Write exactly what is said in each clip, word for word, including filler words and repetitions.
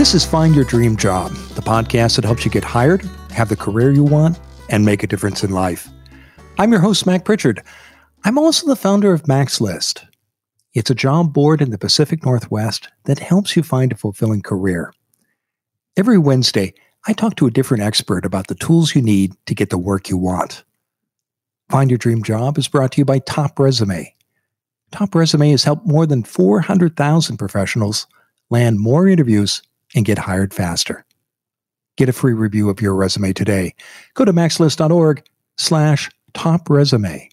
This is Find Your Dream Job, the podcast that helps you get hired, have the career you want, and make a difference in life. I'm your host, Mac Pritchard. I'm also the founder of Mac's List. It's a job board in the Pacific Northwest that helps you find a fulfilling career. Every Wednesday, I talk to a different expert about the tools you need to get the work you want. Find Your Dream Job is brought to you by Top Resume. Top Resume has helped more than four hundred thousand professionals land more interviews and get hired faster. Get a free review of your resume today. Go to maxlist.org slash top resume.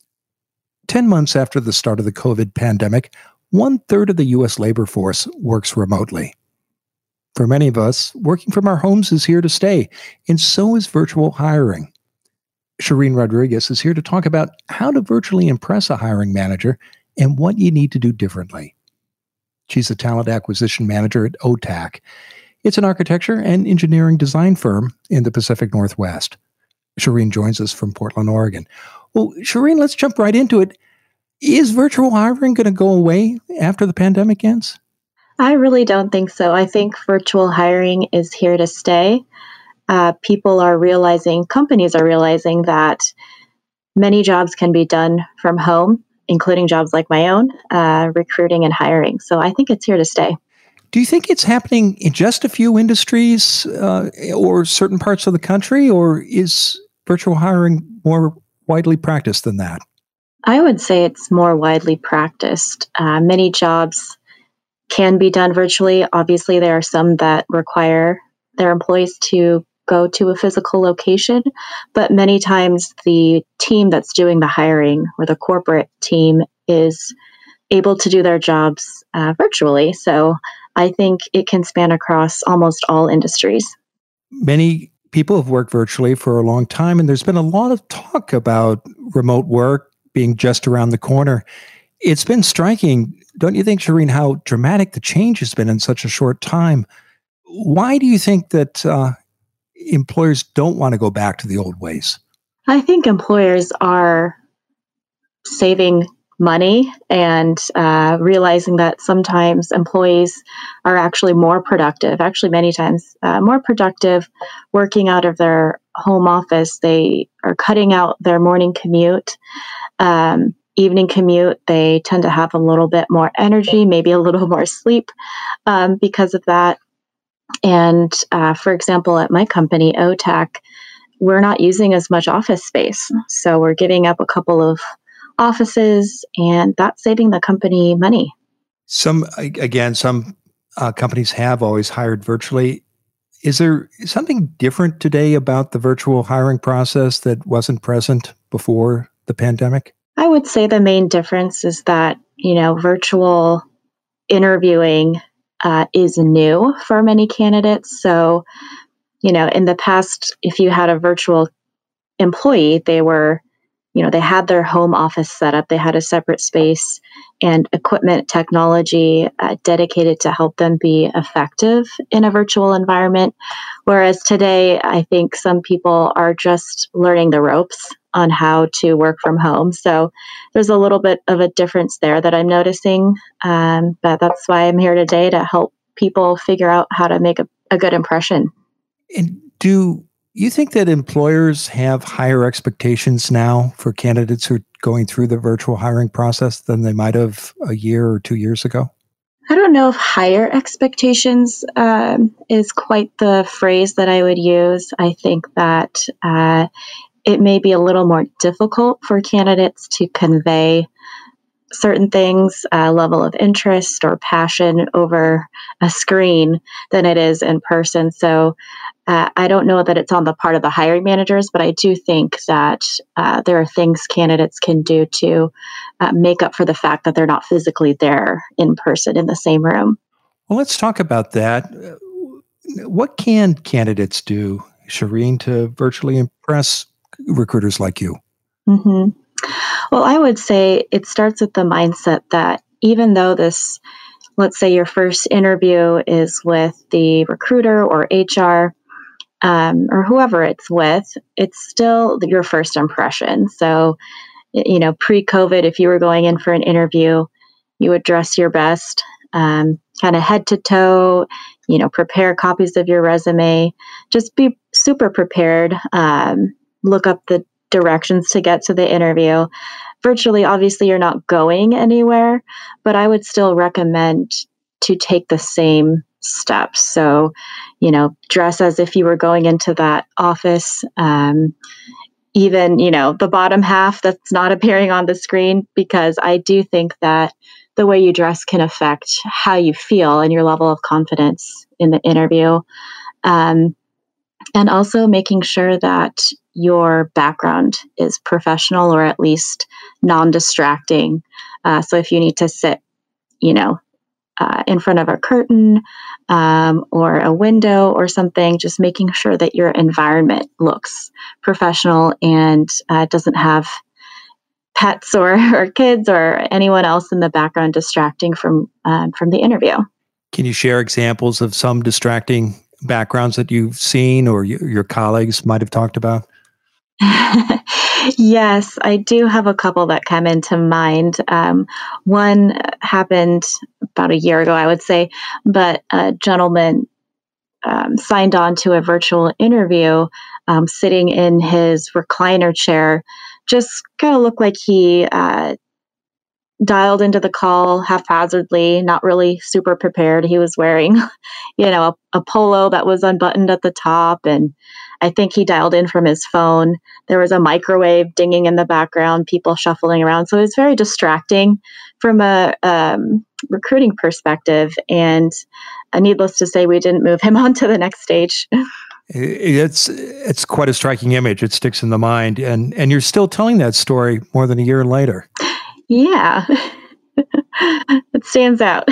Ten months after the start of the COVID pandemic, one third of the U S labor force works remotely. For many of us, working from our homes is here to stay, and so is virtual hiring. Shireen Rodriguez is here to talk about how to virtually impress a hiring manager and what you need to do differently. She's a talent acquisition manager at O T A C. It's an architecture and engineering design firm in the Pacific Northwest. Shireen joins us from Portland, Oregon. Well, Shireen, let's jump right into it. Is virtual hiring going to go away after the pandemic ends? I really don't think so. I think virtual hiring is here to stay. Uh, people are realizing, companies are realizing that many jobs can be done from home, including jobs like my own, uh, recruiting and hiring. So I think it's here to stay. Do you think it's happening in just a few industries uh, or certain parts of the country, or is virtual hiring more widely practiced than that? I would say it's more widely practiced. Uh, many jobs can be done virtually. Obviously, there are some that require their employees to go to a physical location, but many times the team that's doing the hiring or the corporate team is able to do their jobs uh, virtually. So I think it can span across almost all industries. Many people have worked virtually for a long time, and there's been a lot of talk about remote work being just around the corner. It's been striking, don't you think, Shireen, how dramatic the change has been in such a short time? Why do you think that uh, employers don't want to go back to the old ways? I think employers are saving money and uh, realizing that sometimes employees are actually more productive, actually many times uh, more productive working out of their home office. They are cutting out their morning commute, um, evening commute. They tend to have a little bit more energy, maybe a little more sleep um, because of that. And uh, for example, at my company, O T A C, we're not using as much office space. So we're giving up a couple of offices, and that's saving the company money. Some, again, some uh, companies have always hired virtually. Is there something different today about the virtual hiring process that wasn't present before the pandemic? I would say the main difference is that, you know, virtual interviewing uh, is new for many candidates. So, you know, in the past, if you had a virtual employee, they were You know, they had their home office set up. They had a separate space and equipment technology uh, dedicated to help them be effective in a virtual environment. Whereas today, I think some people are just learning the ropes on how to work from home. So there's a little bit of a difference there that I'm noticing. Um, but that's why I'm here today, to help people figure out how to make a, a good impression. And do you think that employers have higher expectations now for candidates who are going through the virtual hiring process than they might have a year or two years ago? I don't know if higher expectations um, is quite the phrase that I would use. I think that uh, it may be a little more difficult for candidates to convey certain things, a level of interest or passion over a screen than it is in person. So uh, I don't know that it's on the part of the hiring managers, but I do think that uh, there are things candidates can do to uh, make up for the fact that they're not physically there in person in the same room. Well, let's talk about that. What can candidates do, Shireen, to virtually impress recruiters like you? Mm-hmm. Well, I would say it starts with the mindset that even though this, let's say your first interview is with the recruiter or H R, um, or whoever it's with, it's still your first impression. So, you know, pre-COVID, if you were going in for an interview, you would dress your best, um, kind of head to toe. you know, prepare copies of your resume. Just be super prepared. Um, look up the directions to get to the interview. Virtually, obviously, you're not going anywhere, but I would still recommend to take the same steps. So, you know, dress as if you were going into that office. Um, even, you know, the bottom half that's not appearing on the screen, because I do think that the way you dress can affect how you feel and your level of confidence in the interview. Um, and also making sure that your background is professional or at least non-distracting. Uh, so if you need to sit, you know, uh, in front of a curtain um, or a window or something, just making sure that your environment looks professional and uh, doesn't have pets or, or kids or anyone else in the background distracting from um, from the interview. Can you share examples of some distracting backgrounds that you've seen or y- your colleagues might have talked about? Yes, I do have a couple that come into mind. Um, one happened about a year ago, I would say, but a gentleman um, signed on to a virtual interview um, sitting in his recliner chair. Just kind of looked like he uh, dialed into the call haphazardly, not really super prepared. He was wearing, you know, a, a polo that was unbuttoned at the top, and I think he dialed in from his phone. There was a microwave dinging in the background, people shuffling around. So it was very distracting from a um, recruiting perspective. And uh, needless to say, we didn't move him on to the next stage. It's it's quite a striking image. It sticks in the mind, and and you're still telling that story more than a year later. Yeah, it stands out.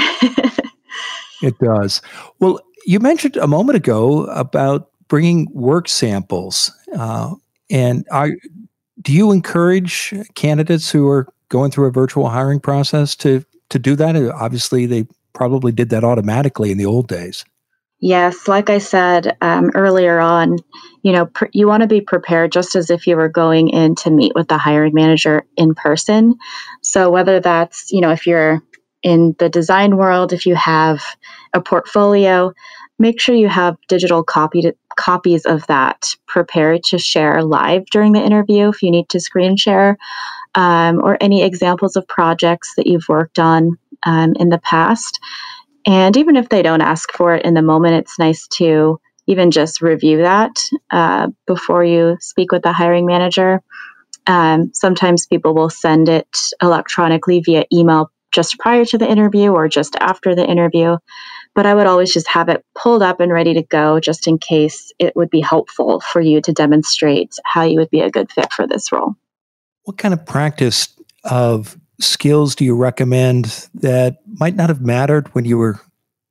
It does. Well, you mentioned a moment ago about bringing work samples, uh, and are, do you encourage candidates who are going through a virtual hiring process to to do that? Obviously, they probably did that automatically in the old days. Yes, like I said um, earlier on, you know, pr- you want to be prepared just as if you were going in to meet with the hiring manager in person. So whether that's, you know, if you're in the design world, if you have a portfolio, make sure you have digital copy to, copies of that prepared to share live during the interview if you need to screen share, um, or any examples of projects that you've worked on um, in the past. And even if they don't ask for it in the moment, it's nice to even just review that uh, before you speak with the hiring manager. Um, sometimes people will send it electronically via email just prior to the interview or just after the interview. But I would always just have it pulled up and ready to go just in case it would be helpful for you to demonstrate how you would be a good fit for this role. What kind of practice of skills do you recommend that might not have mattered when you were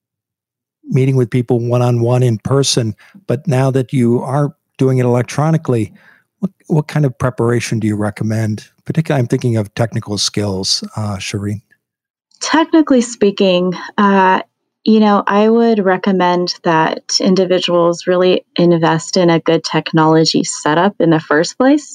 meeting with people one-on-one in person, but now that you are doing it electronically, what, what kind of preparation do you recommend? Particularly, I'm thinking of technical skills, uh, Shireen. Technically speaking, uh, you know, I would recommend that individuals really invest in a good technology setup in the first place.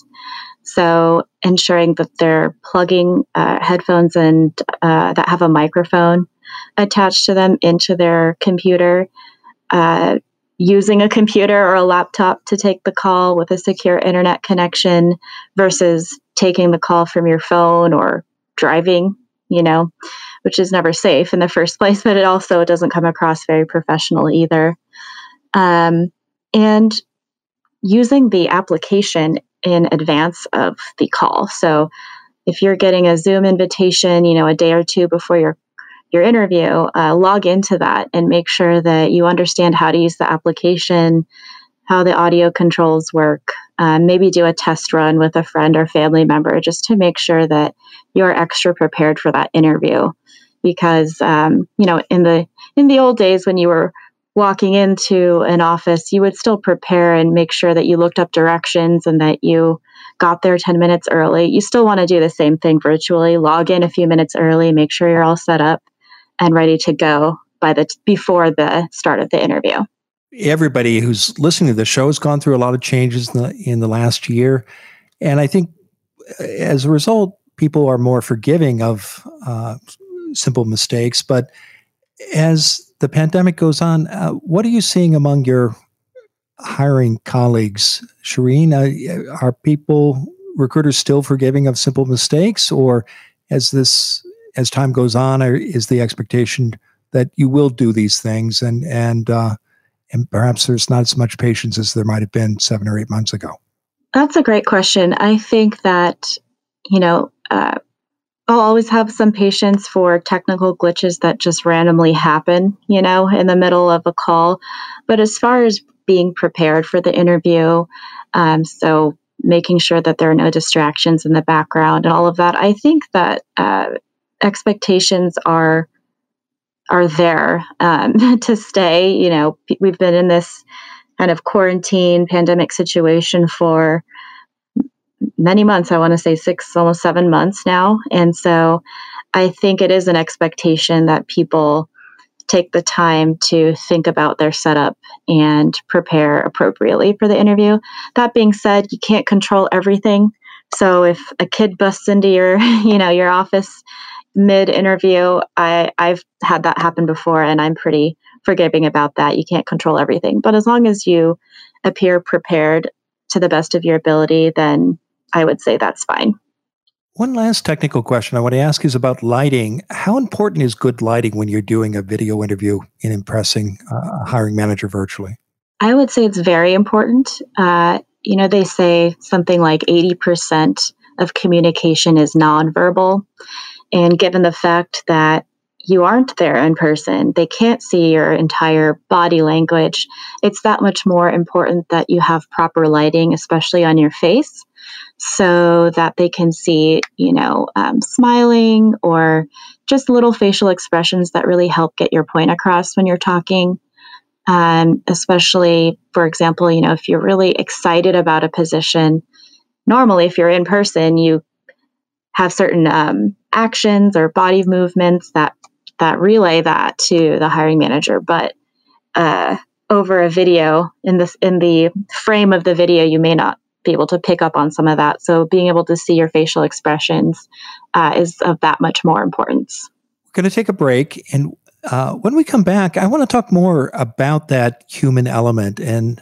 So ensuring that they're plugging uh, headphones and uh, that have a microphone attached to them into their computer, uh, using a computer or a laptop to take the call with a secure internet connection versus taking the call from your phone or driving, you know, which is never safe in the first place, but it also doesn't come across very professional either. Um, and using the application in advance of the call. So if you're getting a Zoom invitation, you know, a day or two before your your interview, uh, log into that and make sure that you understand how to use the application, how the audio controls work. Um, maybe do a test run with a friend or family member just to make sure that you're extra prepared for that interview. Because um, you know, in the in the old days when you were walking into an office, you would still prepare and make sure that you looked up directions and that you got there ten minutes early. You still want to do the same thing virtually. Log in a few minutes early, make sure you're all set up and ready to go by the before the start of the interview. Everybody who's listening to the show has gone through a lot of changes in the, in the last year. And I think as a result, people are more forgiving of uh, simple mistakes. But as the pandemic goes on, uh, what are you seeing among your hiring colleagues? Shireen, uh, are people, recruiters still forgiving of simple mistakes, or as this, as time goes on, or is the expectation that you will do these things and, and, uh, and perhaps there's not as much patience as there might have been seven or eight months ago? That's a great question. I think that, you know, uh, I'll always have some patience for technical glitches that just randomly happen, you know, in the middle of a call. But as far as being prepared for the interview, um, so making sure that there are no distractions in the background and all of that, I think that uh, expectations are are there um, to stay. You know, p- we've been in this kind of quarantine pandemic situation for many months. I want to say six, almost seven months now. And so I think it is an expectation that people take the time to think about their setup and prepare appropriately for the interview. That being said, you can't control everything. So if a kid busts into your, you know, your office mid-interview, I, I've had that happen before, and I'm pretty forgiving about that. You can't control everything. But as long as you appear prepared to the best of your ability, then I would say that's fine. One last technical question I want to ask is about lighting. How important is good lighting when you're doing a video interview in impressing a hiring manager virtually? I would say it's very important. Uh, you know, they say something like eighty percent of communication is nonverbal. And given the fact that you aren't there in person, they can't see your entire body language, it's that much more important that you have proper lighting, especially on your face, so that they can see, you know, um, smiling or just little facial expressions that really help get your point across when you're talking. Um, especially, for example, you know, if you're really excited about a position, normally if you're in person, you have certain um, actions or body movements that that relay that to the hiring manager. But uh, over a video, in this in the frame of the video, you may not be able to pick up on some of that. So being able to see your facial expressions uh, is of that much more importance. We're going to take a break, and uh, when we come back, I want to talk more about that human element and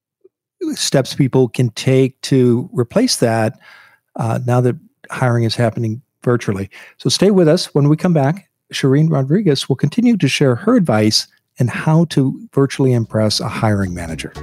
steps people can take to replace that uh, now that hiring is happening virtually. So stay with us. When we come back, Shireen Rodriguez will continue to share her advice and how to virtually impress a hiring manager.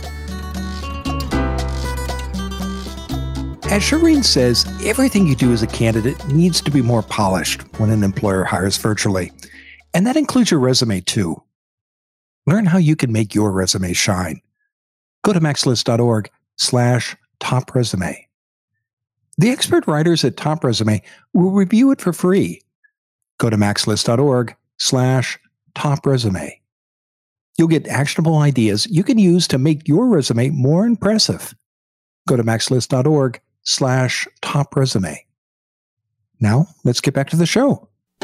As Shireen says, everything you do as a candidate needs to be more polished when an employer hires virtually. And that includes your resume too. Learn how you can make your resume shine. Go to maxlist.org slash top resume. The expert writers at Top Resume will review it for free. Go to maxlist.org slash top resume. You'll get actionable ideas you can use to make your resume more impressive. Go to maxlist.org slash top resume. Now, let's get back to the show.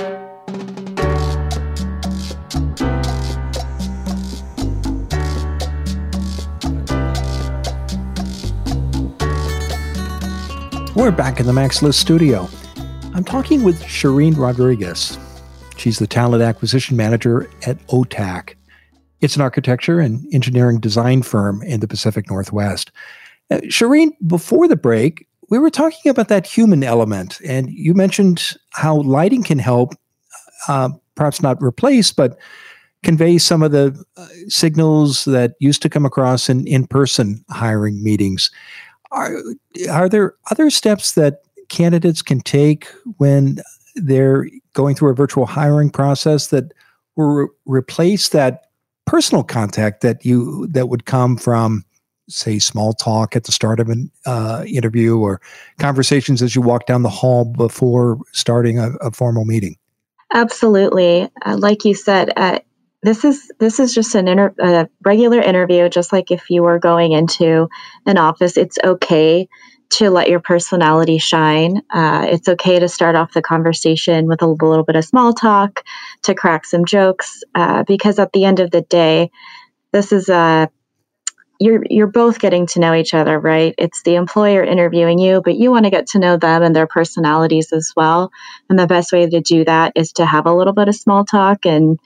We're back in the Max List studio. I'm talking with Shireen Rodriguez. She's the Talent Acquisition Manager at O T A C. It's an architecture and engineering design firm in the Pacific Northwest. Uh, Shireen, before the break, we were talking about that human element, and you mentioned how lighting can help, uh, perhaps not replace, but convey some of the uh, signals that used to come across in in-person hiring meetings. Are, are there other steps that candidates can take when they're going through a virtual hiring process that will re- replace that personal contact that you that would come from, say, small talk at the start of an uh, interview or conversations as you walk down the hall before starting a, a formal meeting? Absolutely. Uh, like you said, uh, this is this is just an inter- a regular interview, just like if you were going into an office. It's okay to let your personality shine. Uh, it's okay to start off the conversation with a little bit of small talk, to crack some jokes, uh, because at the end of the day, this is a you're you're both getting to know each other, right? It's the employer interviewing you, but you want to get to know them and their personalities as well. And the best way to do that is to have a little bit of small talk and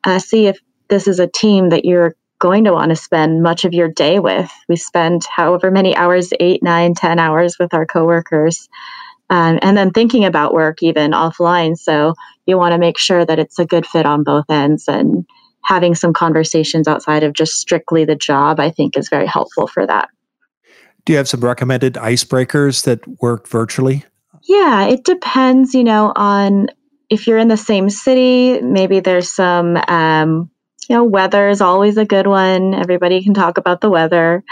uh, see if this is a team that you're going to want to spend much of your day with. We spend however many hours, eight, nine, ten hours with our coworkers, um, and then thinking about work even offline. So you want to make sure that it's a good fit on both ends, and having some conversations outside of just strictly the job, I think, is very helpful for that. Do you have some recommended icebreakers that work virtually? Yeah, it depends, you know, on if you're in the same city, maybe there's some, um, you know, weather is always a good one. Everybody can talk about the weather.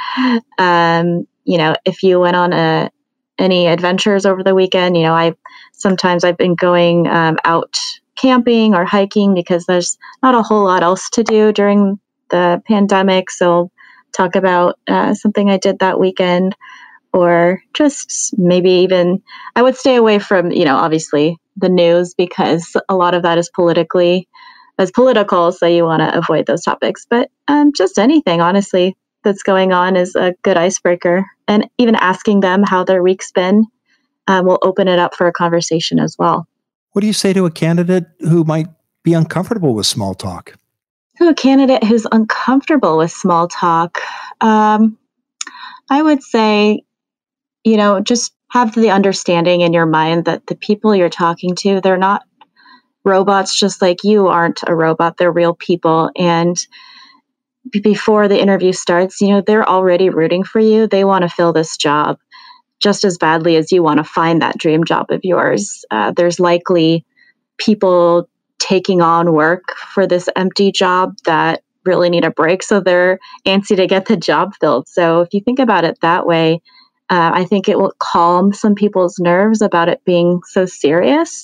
Um, you know, if you went on a any adventures over the weekend, you know, I sometimes I've been going um, out camping or hiking because there's not a whole lot else to do during the pandemic. So talk about uh, something I did that weekend, or just maybe even I would stay away from, you know, obviously the news, because a lot of that is politically as political. So you want to avoid those topics, but um, just anything, honestly, that's going on is a good icebreaker. And even asking them how their week's been um, will open it up for a conversation as well. What do you say to a candidate who might be uncomfortable with small talk? To a candidate who's uncomfortable with small talk, um, I would say, you know, just have the understanding in your mind that the people you're talking to, they're not robots, just like you aren't a robot. They're real people. And b- before the interview starts, you know, they're already rooting for you. They want to fill this job just as badly as you want to find that dream job of yours. Uh, there's likely people taking on work for this empty job that really need a break. So they're antsy to get the job filled. So if you think about it that way, uh, I think it will calm some people's nerves about it being so serious,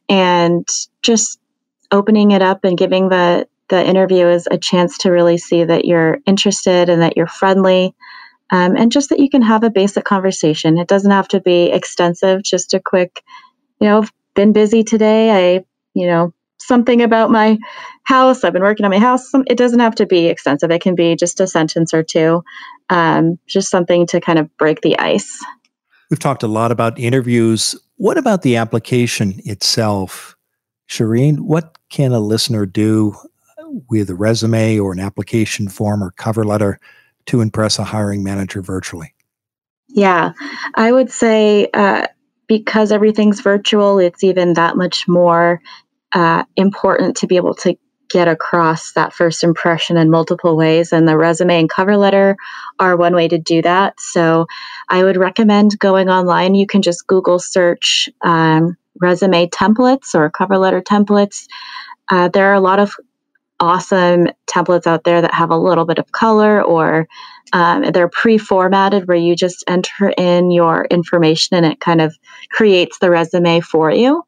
and just opening it up and giving the, the interviewers a chance to really see that you're interested and that you're friendly. Um, and just that you can have a basic conversation. It doesn't have to be extensive, just a quick, you know, been busy today. I, you know, something about my house. I've been working on my house. Some, it doesn't have to be extensive. It can be just a sentence or two, um, just something to kind of break the ice. We've talked a lot about interviews. What about the application itself? Shireen, what can a listener do with a resume or an application form or cover letter to impress a hiring manager virtually? Yeah, I would say uh, because everything's virtual, it's even that much more uh, important to be able to get across that first impression in multiple ways. And the resume and cover letter are one way to do that. So I would recommend going online. You can just Google search um, resume templates or cover letter templates. Uh, there are a lot of awesome templates out there that have a little bit of color, or um, they're pre-formatted where you just enter in your information and it kind of creates the resume for you.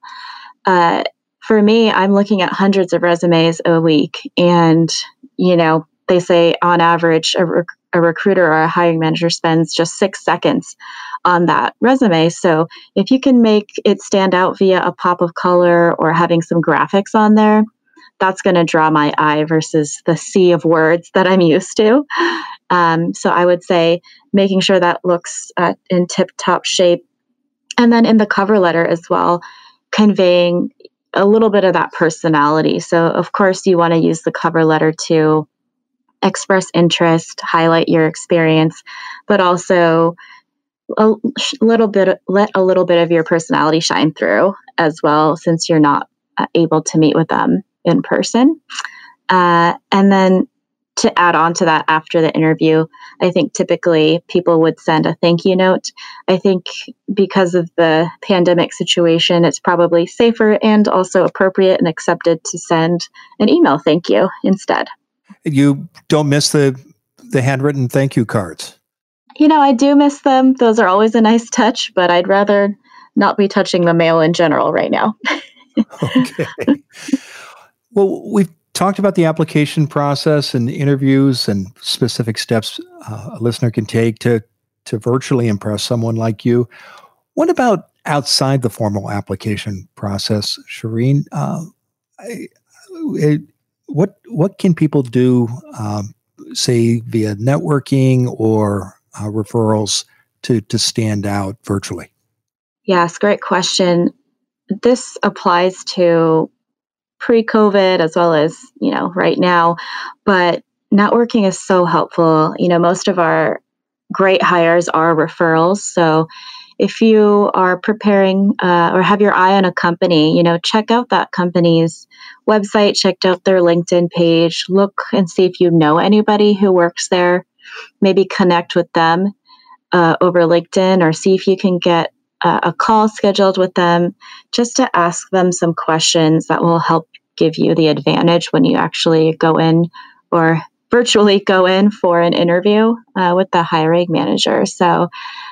Uh, for me, I'm looking at hundreds of resumes a week, and you know, they say on average a, rec- a recruiter or a hiring manager spends just six seconds on that resume. So if you can make it stand out via a pop of color or having some graphics on there, that's going to draw my eye versus the sea of words that I'm used to. Um, so I would say making sure that looks uh, in tip-top shape. And then in the cover letter as well, conveying a little bit of that personality. So of course you want to use the cover letter to express interest, highlight your experience, but also a little bit, let a little bit of your personality shine through as well, since you're not uh, able to meet with them in person. Uh, and then to add on to that after the interview, I think typically people would send a thank you note. I think because of the pandemic situation, it's probably safer and also appropriate and accepted to send an email thank you instead. You don't miss the the handwritten thank you cards. You know, I do miss them. Those are always a nice touch, but I'd rather not be touching the mail in general right now. Okay. Well, we've talked about the application process and interviews and specific steps uh, a listener can take to to virtually impress someone like you. What about outside the formal application process, Shireen? Uh, I, it, what what can people do, um, say via networking or uh, referrals, to to stand out virtually? Yes, great question. This applies to pre-COVID as well as, you know, right now. But networking is so helpful. You know, most of our great hires are referrals. So if you are preparing uh, or have your eye on a company, you know, check out that company's website, check out their LinkedIn page, look and see if you know anybody who works there, maybe connect with them uh, over LinkedIn, or see if you can get uh, a call scheduled with them just to ask them some questions that will help give you the advantage when you actually go in or virtually go in for an interview uh, with the hiring manager. So,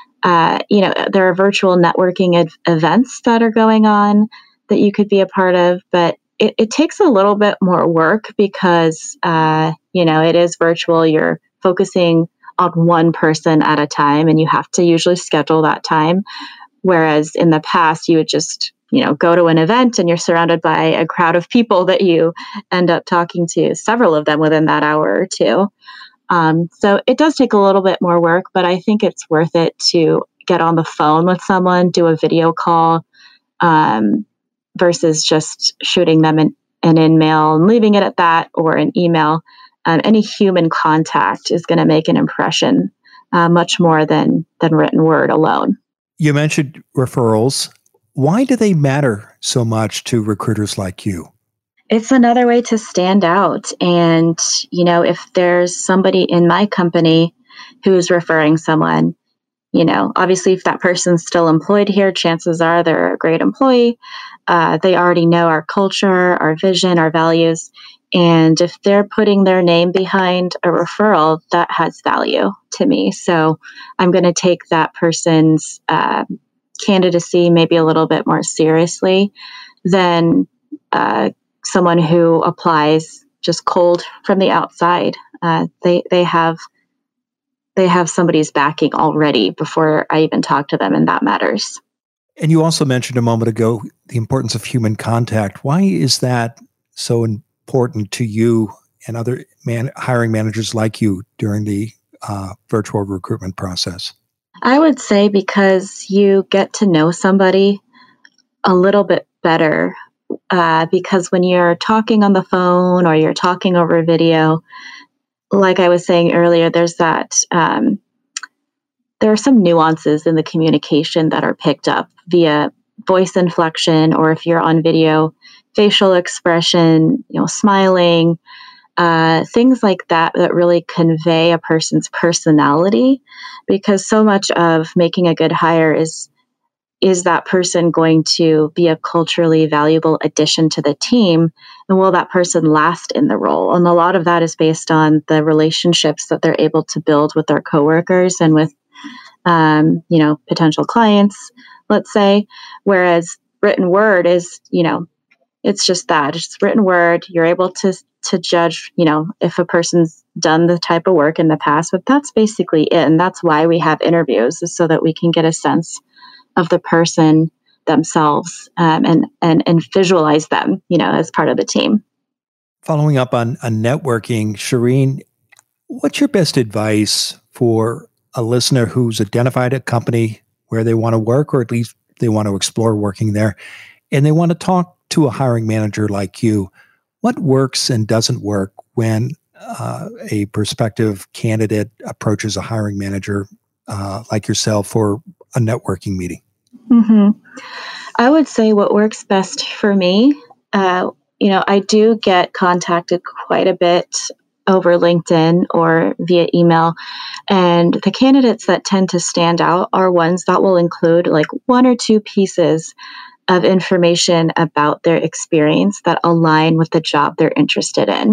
uh, you know, there are virtual networking ed- events that are going on that you could be a part of, but it, it takes a little bit more work because, uh, you know, it is virtual. You're focusing on one person at a time, and you have to usually schedule that time. Whereas in the past, you would just, you know, go to an event and you're surrounded by a crowd of people that you end up talking to, several of them within that hour or two. Um, so it does take a little bit more work, but I think it's worth it to get on the phone with someone, do a video call, um, versus just shooting them an, an email and leaving it at that, or an email. Um, any human contact is going to make an impression uh, much more than than written word alone. You mentioned referrals. Why do they matter so much to recruiters like you? It's another way to stand out. And, you know, if there's somebody in my company who's referring someone, you know, obviously if that person's still employed here, chances are they're a great employee. Uh, they already know our culture, our vision, our values. And if they're putting their name behind a referral, that has value to me. So I'm going to take that person's uh, candidacy maybe a little bit more seriously than uh, someone who applies just cold from the outside. Uh, they they have they have somebody's backing already before I even talk to them, and that matters. And you also mentioned a moment ago the importance of human contact. Why is that so important to you and other man, hiring managers like you during the uh, virtual recruitment process? I would say because you get to know somebody a little bit better. Uh, because when you're talking on the phone or you're talking over video, like I was saying earlier, there's that, um, there are some nuances in the communication that are picked up via voice inflection, or if you're on video, facial expression, you know, smiling, uh, things like that that really convey a person's personality, because so much of making a good hire is is that person going to be a culturally valuable addition to the team? And will that person last in the role? And a lot of that is based on the relationships that they're able to build with their coworkers and with, um, you know, potential clients, let's say. Whereas written word is, you know, it's just that. It's written word. You're able to to judge, you know, if a person's done the type of work in the past, but that's basically it. And that's why we have interviews, is so that we can get a sense of the person themselves, um, and, and, and visualize them, you know, as part of the team. Following up on, on networking, Shireen, what's your best advice for a listener who's identified a company where they want to work, or at least they want to explore working there, and they want to talk to a hiring manager like you? What works and doesn't work when uh, a prospective candidate approaches a hiring manager uh, like yourself for a networking meeting? Mm-hmm. I would say what works best for me, uh, you know, I do get contacted quite a bit over LinkedIn or via email. And the candidates that tend to stand out are ones that will include like one or two pieces of information about their experience that align with the job they're interested in.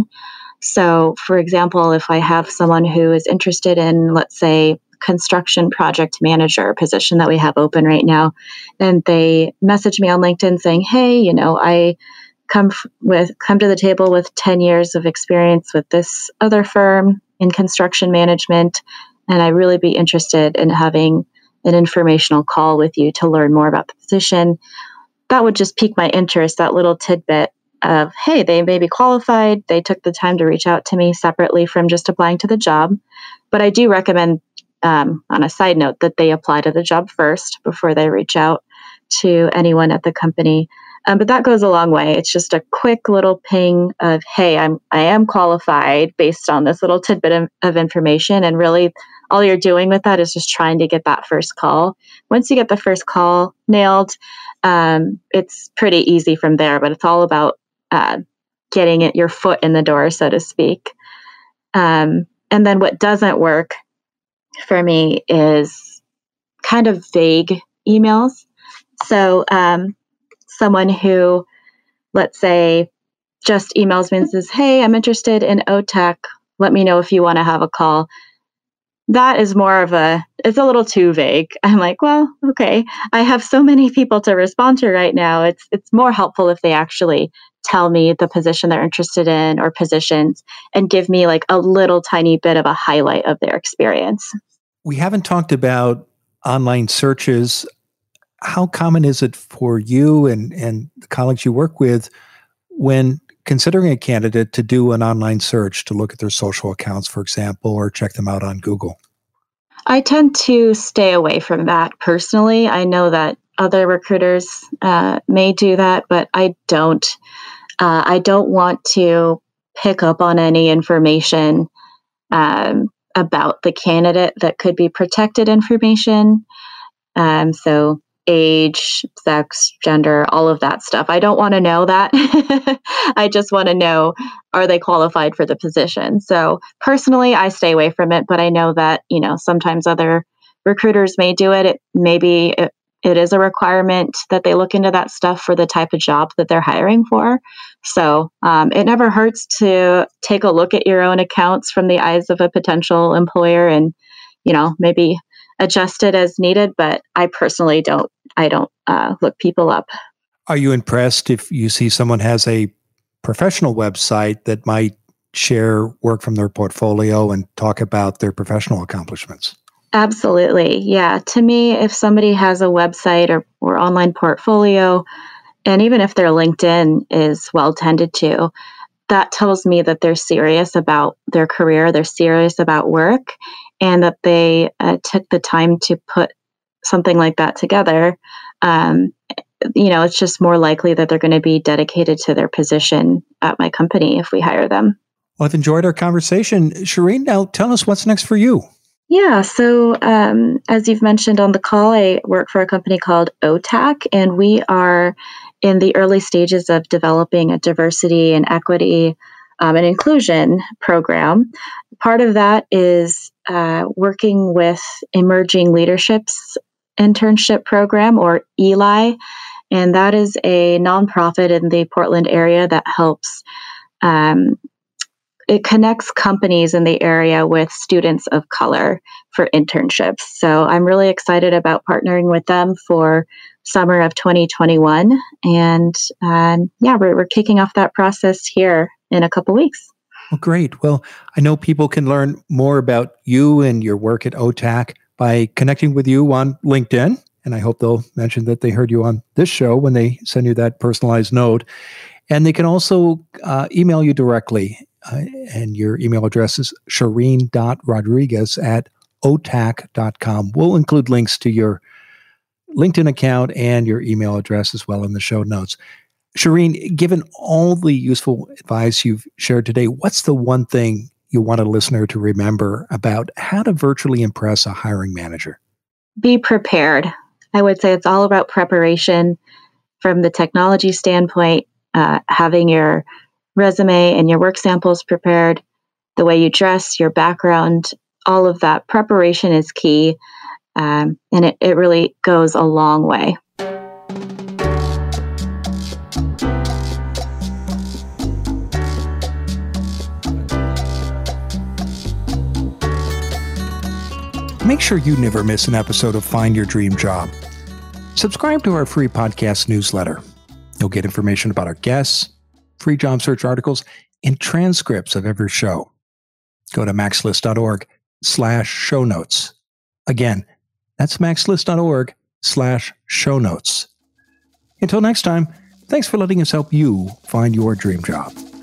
So, for example, if I have someone who is interested in, let's say, construction project manager position that we have open right now, and they message me on LinkedIn saying, "Hey, you know, I come f- with come to the table with ten years of experience with this other firm in construction management, and I really be interested in having an informational call with you to learn more about the position." That would just pique my interest, that little tidbit of, hey, they may be qualified. They took the time to reach out to me separately from just applying to the job. But I do recommend, um, on a side note, that they apply to the job first before they reach out to anyone at the company. Um, but that goes a long way. It's just a quick little ping of, hey, I'm I am qualified based on this little tidbit of, of information. And really all you're doing with that is just trying to get that first call. Once you get the first call nailed, um, it's pretty easy from there, but it's all about uh, getting it your foot in the door, so to speak. Um, and then what doesn't work for me is kind of vague emails. So um, someone who, let's say, just emails me and says, hey, I'm interested in O T A C. Let me know if you want to have a call. That is more of a, it's a little too vague. I'm like, well, okay, I have so many people to respond to right now. It's it's more helpful if they actually tell me the position they're interested in or positions and give me like a little tiny bit of a highlight of their experience. We haven't talked about online searches. How common is it for you and, and the colleagues you work with when considering a candidate to do an online search to look at their social accounts, for example, or check them out on Google? I tend to stay away from that personally. I know that other recruiters uh, may do that, but I don't. Uh, I don't want to pick up on any information um, about the candidate that could be protected information. Um, so age, sex, gender, all of that stuff. I don't want to know that. I just want to know, are they qualified for the position? So personally, I stay away from it, but I know that, you know, sometimes other recruiters may do it. It maybe it, it is a requirement that they look into that stuff for the type of job that they're hiring for. So um, it never hurts to take a look at your own accounts from the eyes of a potential employer and, you know, maybe adjust it as needed, but I personally don't, I don't uh, look people up. Are you impressed if you see someone has a professional website that might share work from their portfolio and talk about their professional accomplishments? Absolutely. Yeah. To me, if somebody has a website or, or online portfolio, and even if their LinkedIn is well tended to, that tells me that they're serious about their career, they're serious about work, and that they uh, took the time to put something like that together. Um, you know, it's just more likely that they're going to be dedicated to their position at my company if we hire them. Well, I've enjoyed our conversation. Shireen, now tell us what's next for you. Yeah, so um, as you've mentioned on the call, I work for a company called O T A C, and we are in the early stages of developing a diversity and equity um, and inclusion program. Part of that is uh, working with Emerging Leaderships Internship Program, or E L I, and that is a nonprofit in the Portland area that helps um, it connects companies in the area with students of color for internships. So I'm really excited about partnering with them for summer of twenty twenty-one. And um, yeah, we're, we're kicking off that process here in a couple weeks. Well, great. Well, I know people can learn more about you and your work at O T A C by connecting with you on LinkedIn. And I hope they'll mention that they heard you on this show when they send you that personalized note. And they can also uh, email you directly. Uh, and your email address is shireen dot rodriguez at o t a c dot com. We'll include links to your LinkedIn account and your email address as well in the show notes. Shireen, given all the useful advice you've shared today, what's the one thing you want a listener to remember about how to virtually impress a hiring manager? Be prepared. I would say it's all about preparation from the technology standpoint, uh, having your resume and your work samples prepared, the way you dress, your background, all of that. Preparation is key, um, and it, it really goes a long way. Make sure you never miss an episode of Find Your Dream Job. Subscribe to our free podcast newsletter. You'll get information about our guests, free job search articles, and transcripts of every show. Go to maxlist.org slash show notes. Again, that's maxlist.org slash show notes. Until next time, thanks for letting us help you find your dream job.